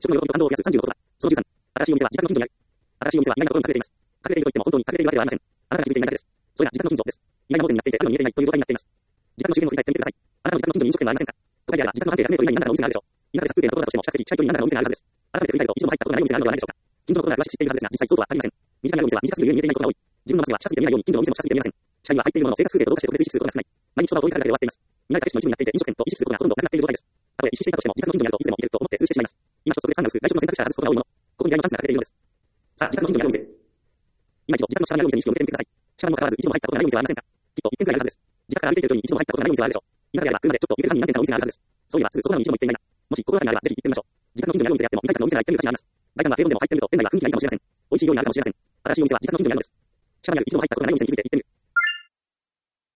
食の喜びと感動を増やす36言葉。その13、新しいお店は自宅の近所にある。新しいお店は意外なところに隠れています。隠れていると言っても本当に隠れているわけではありません。あなたが気づいていないだけです。それが自宅の近所です。意外な盲点になっていて、あるのに見えていないという状態になっています。自宅の周辺を振り返ってみてください。あなたの自宅の近所に飲食店はありませんか？都会であれば自宅の半径100メートル以内に何らかのお店があるでしょう。田舎で殺風景なところだとしても比較的近い距離に何らかのお店があるはずです。改めて振り返ると一度も入ったことがないお店があるのではないでしょうか。近所のことが詳しく知っているはずですが、実際そうとは限りません。身近にあるお店は短すぎるゆえに見えていないことが多い。自分の街は近すぎて見えないように近所のお店も近すぎて見えません。地下には入っているものの生活風景と同化して特別意識することが少ない。毎日そばを通りかかるだけで終わっています。見られた景色の一部になっていて飲食店と意識することがほとんどなくなっている状態です。たとえ意識していたとしても自宅の近所にあるといつでも行けると思って通してしまいます。今一つ特別感が薄く外食の選択肢から外すことが多いもの。ここに意外なチャンスが隠れているのです。さあ、自宅の近所にあるお店。今一度自宅の近くにあるお店に意識を向けてみてください。近くにもかかわらず一度も入ったことがないお店はありませんか？きっと一点くらいあるはずです。自宅から歩いている距離に一度も入ったことがないお店はあるでしょう。田舎であれば車でちょっと行ける範囲に何店かのお店があるはずです。そういえばすぐそこなのに一度も行っていないな。もし心当たりがあればぜひ行ってみましょう。自宅の近所にあるお店であっても意外とのお店が行ってみる価値があります。外観は平凡でも入ってみると店内は雰囲気がいいかもしれません。美味しい料理があるかもしれません。新しいお店は自宅の近所にあるのです。近くにある一度も入ったことがないお店に気づいて行ってみる。